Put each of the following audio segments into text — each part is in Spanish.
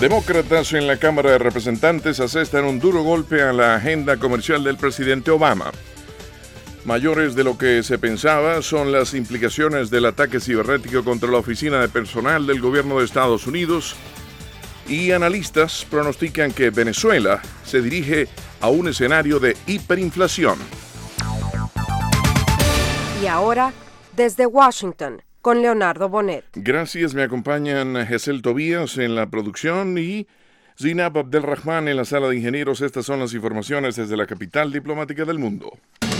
Demócratas en la Cámara de Representantes asestan un duro golpe a la agenda comercial del presidente Obama. Mayores de lo que se pensaba son las implicaciones del ataque cibernético contra la Oficina de Personal del Gobierno de Estados Unidos, y analistas pronostican que Venezuela se dirige a un escenario de hiperinflación. Y ahora, desde Washington, con Leonardo Bonet. Gracias, me acompañan Gesel Tobías en la producción y Zinab Abdelrahman en la sala de ingenieros. Estas son las informaciones desde la capital diplomática del mundo.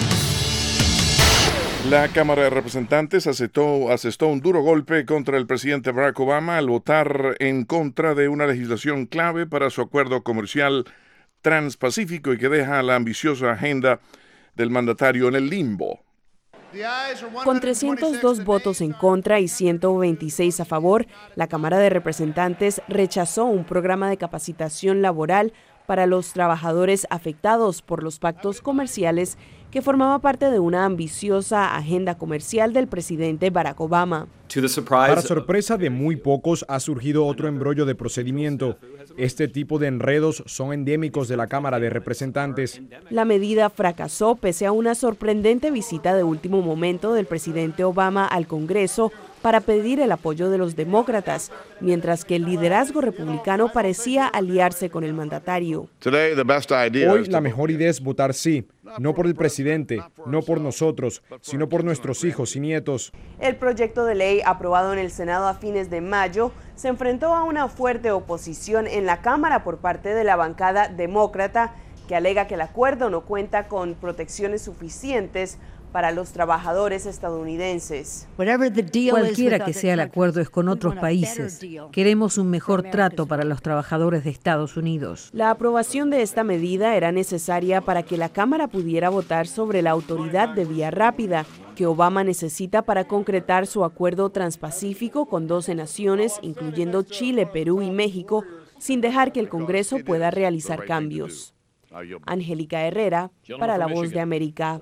La Cámara de Representantes asestó un duro golpe contra el presidente Barack Obama al votar en contra de una legislación clave para su acuerdo comercial transpacífico y que deja la ambiciosa agenda del mandatario en el limbo. Con 302 votos en contra y 126 a favor, la Cámara de Representantes rechazó un programa de capacitación laboral para los trabajadores afectados por los pactos comerciales que formaba parte de una ambiciosa agenda comercial del presidente Barack Obama. Para sorpresa de muy pocos, ha surgido otro embrollo de procedimiento. Este tipo de enredos son endémicos de la Cámara de Representantes. La medida fracasó pese a una sorprendente visita de último momento del presidente Obama al Congreso para pedir el apoyo de los demócratas, mientras que el liderazgo republicano parecía aliarse con el mandatario. Hoy la mejor idea es votar sí, no por el presidente, no por nosotros, sino por nuestros hijos y nietos. El proyecto de ley aprobado en el Senado a fines de mayo se enfrentó a una fuerte oposición en la Cámara por parte de la bancada demócrata, que alega que el acuerdo no cuenta con protecciones suficientes para los trabajadores estadounidenses. Cualquiera que sea el acuerdo es con otros países. Queremos un mejor trato para los trabajadores de Estados Unidos. La aprobación de esta medida era necesaria para que la Cámara pudiera votar sobre la autoridad de vía rápida que Obama necesita para concretar su acuerdo transpacífico con 12 naciones, incluyendo Chile, Perú y México, sin dejar que el Congreso pueda realizar cambios. Angélica Herrera, para La Voz de América.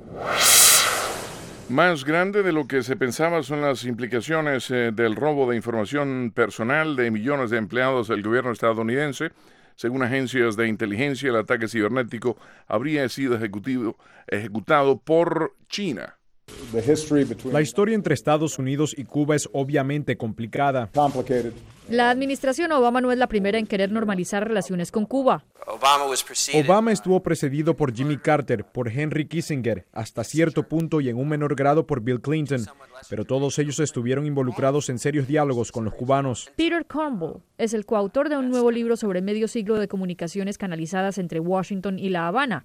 Más grande de lo que se pensaba son las implicaciones del robo de información personal de millones de empleados del gobierno estadounidense. Según agencias de inteligencia, el ataque cibernético habría sido ejecutado por China. La historia entre Estados Unidos y Cuba es obviamente complicada. La administración Obama no es la primera en querer normalizar relaciones con Cuba. Obama estuvo precedido por Jimmy Carter, por Henry Kissinger, hasta cierto punto y en un menor grado por Bill Clinton, pero todos ellos estuvieron involucrados en serios diálogos con los cubanos. Peter Cornwall es el coautor de un nuevo libro sobre medio siglo de comunicaciones canalizadas entre Washington y La Habana.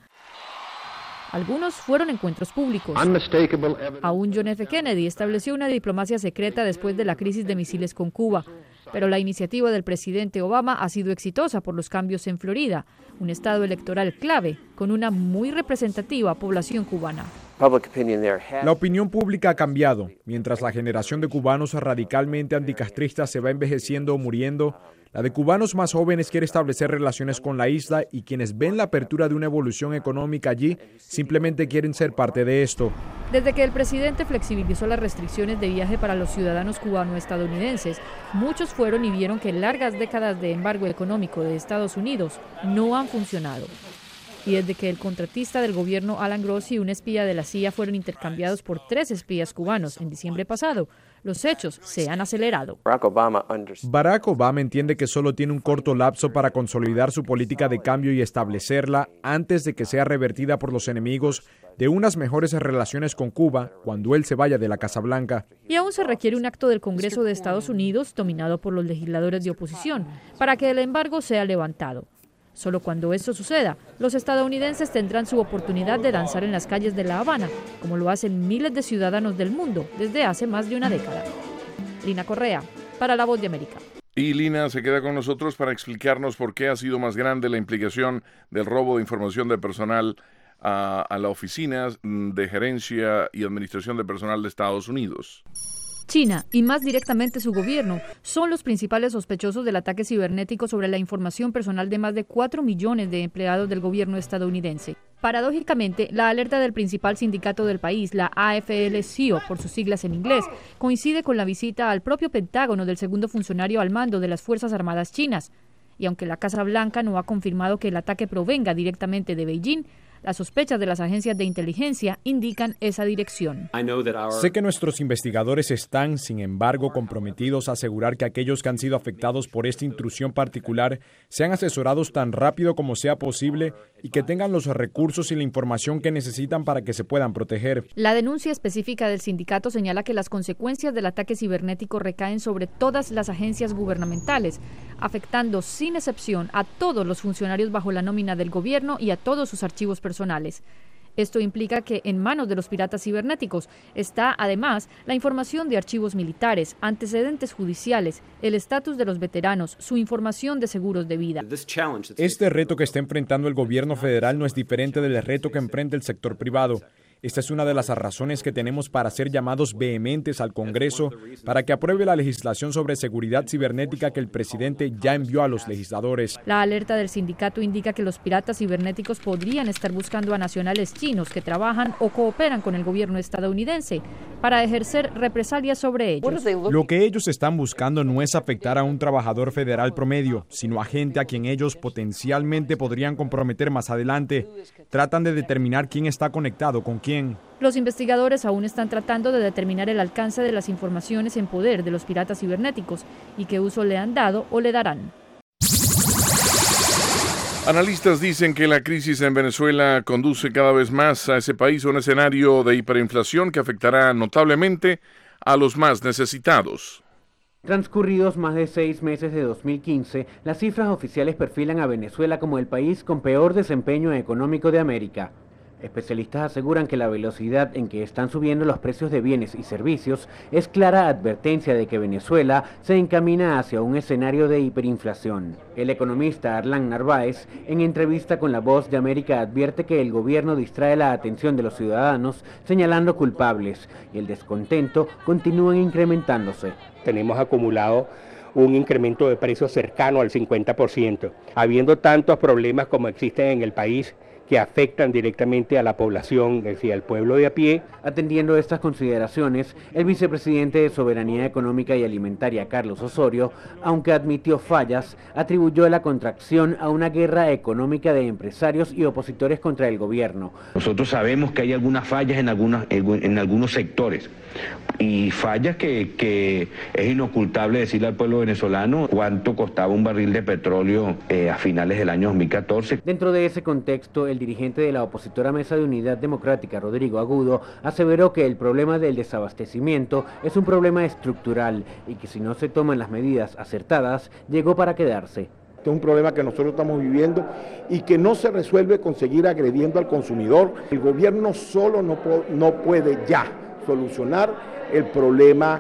Algunos fueron encuentros públicos. Aún John F. Kennedy estableció una diplomacia secreta después de la crisis de misiles con Cuba. Pero la iniciativa del presidente Obama ha sido exitosa por los cambios en Florida, un estado electoral clave con una muy representativa población cubana. La opinión pública ha cambiado. Mientras la generación de cubanos radicalmente anticastristas se va envejeciendo o muriendo, la de cubanos más jóvenes quiere establecer relaciones con la isla y quienes ven la apertura de una evolución económica allí simplemente quieren ser parte de esto. Desde que el presidente flexibilizó las restricciones de viaje para los ciudadanos cubano-estadounidenses, muchos fueron y vieron que largas décadas de embargo económico de Estados Unidos no han funcionado. Y desde que el contratista del gobierno Alan Grossi y un espía de la CIA fueron intercambiados por 3 espías cubanos en diciembre pasado, los hechos se han acelerado. Barack Obama entiende que solo tiene un corto lapso para consolidar su política de cambio y establecerla antes de que sea revertida por los enemigos de unas mejores relaciones con Cuba cuando él se vaya de la Casa Blanca. Y aún se requiere un acto del Congreso de Estados Unidos, dominado por los legisladores de oposición, para que el embargo sea levantado. Solo cuando esto suceda, los estadounidenses tendrán su oportunidad de danzar en las calles de La Habana, como lo hacen miles de ciudadanos del mundo desde hace más de una década. Lina Correa, para La Voz de América. Y Lina se queda con nosotros para explicarnos por qué ha sido más grande la implicación del robo de información de personal a la Oficina de Gerencia y Administración de Personal de Estados Unidos. China, y más directamente su gobierno, son los principales sospechosos del ataque cibernético sobre la información personal de más de 4 millones de empleados del gobierno estadounidense. Paradójicamente, la alerta del principal sindicato del país, la AFL-CIO, por sus siglas en inglés, coincide con la visita al propio Pentágono del segundo funcionario al mando de las Fuerzas Armadas chinas. Y aunque la Casa Blanca no ha confirmado que el ataque provenga directamente de Beijing, las sospechas de las agencias de inteligencia indican esa dirección. Sé que nuestros investigadores están, sin embargo, comprometidos a asegurar que aquellos que han sido afectados por esta intrusión particular sean asesorados tan rápido como sea posible y que tengan los recursos y la información que necesitan para que se puedan proteger. La denuncia específica del sindicato señala que las consecuencias del ataque cibernético recaen sobre todas las agencias gubernamentales, afectando sin excepción a todos los funcionarios bajo la nómina del gobierno y a todos sus archivos personales. Esto implica que en manos de los piratas cibernéticos está, además, la información de archivos militares, antecedentes judiciales, el estatus de los veteranos, su información de seguros de vida. Este reto que está enfrentando el gobierno federal no es diferente del reto que enfrenta el sector privado. Esta es una de las razones que tenemos para hacer llamados vehementes al Congreso para que apruebe la legislación sobre seguridad cibernética que el presidente ya envió a los legisladores. La alerta del sindicato indica que los piratas cibernéticos podrían estar buscando a nacionales chinos que trabajan o cooperan con el gobierno estadounidense para ejercer represalias sobre ellos. Lo que ellos están buscando no es afectar a un trabajador federal promedio, sino a gente a quien ellos potencialmente podrían comprometer más adelante. Tratan de determinar quién está conectado con quién. Los investigadores aún están tratando de determinar el alcance de las informaciones en poder de los piratas cibernéticos y qué uso le han dado o le darán. Analistas dicen que la crisis en Venezuela conduce cada vez más a ese país a un escenario de hiperinflación que afectará notablemente a los más necesitados. Transcurridos más de 6 meses de 2015, las cifras oficiales perfilan a Venezuela como el país con peor desempeño económico de América. Especialistas aseguran que la velocidad en que están subiendo los precios de bienes y servicios es clara advertencia de que Venezuela se encamina hacia un escenario de hiperinflación. El economista Arlan Narváez, en entrevista con La Voz de América, advierte que el gobierno distrae la atención de los ciudadanos señalando culpables y el descontento continúa incrementándose. Tenemos acumulado un incremento de precios cercano al 50%, habiendo tantos problemas como existen en el país que afectan directamente a la población, es decir, al pueblo de a pie. Atendiendo estas consideraciones, el vicepresidente de Soberanía Económica y Alimentaria, Carlos Osorio, aunque admitió fallas, atribuyó la contracción a una guerra económica de empresarios y opositores contra el gobierno. Nosotros sabemos que hay algunas fallas en algunos sectores y fallas que es inocultable decirle al pueblo venezolano cuánto costaba un barril de petróleo a finales del año 2014. Dentro de ese contexto, el dirigente de la opositora Mesa de Unidad Democrática, Rodrigo Agudo, aseveró que el problema del desabastecimiento es un problema estructural y que si no se toman las medidas acertadas, llegó para quedarse. Este es un problema que nosotros estamos viviendo y que no se resuelve con seguir agrediendo al consumidor. El gobierno solo no puede ya solucionar el problema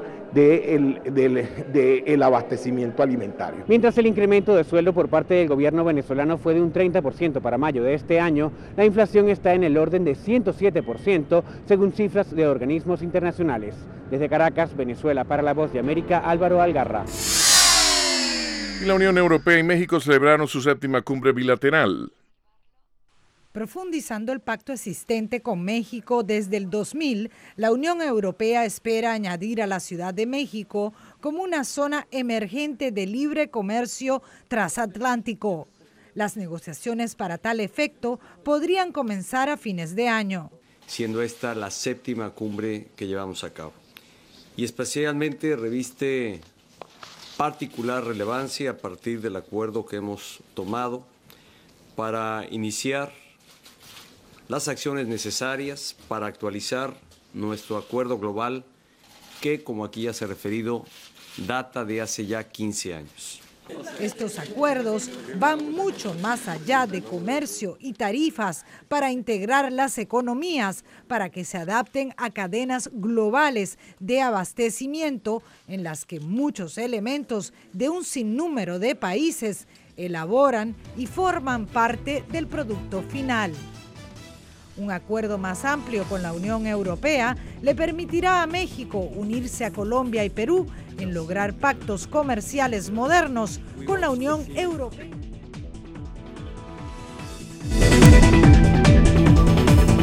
del abastecimiento alimentario. Mientras el incremento de sueldo por parte del gobierno venezolano fue de un 30% para mayo de este año, la inflación está en el orden de 107% según cifras de organismos internacionales. Desde Caracas, Venezuela, para La Voz de América, Álvaro Algarra. Y la Unión Europea y México celebraron su 7ª cumbre bilateral. Profundizando el pacto existente con México desde el 2000, la Unión Europea espera añadir a la Ciudad de México como una zona emergente de libre comercio transatlántico. Las negociaciones para tal efecto podrían comenzar a fines de año. Siendo esta la 7ª cumbre que llevamos a cabo. Y especialmente reviste particular relevancia a partir del acuerdo que hemos tomado para iniciar las acciones necesarias para actualizar nuestro acuerdo global que, como aquí ya se ha referido, data de hace ya 15 años. Estos acuerdos van mucho más allá de comercio y tarifas para integrar las economías para que se adapten a cadenas globales de abastecimiento en las que muchos elementos de un sinnúmero de países elaboran y forman parte del producto final. Un acuerdo más amplio con la Unión Europea le permitirá a México unirse a Colombia y Perú en lograr pactos comerciales modernos con la Unión Europea.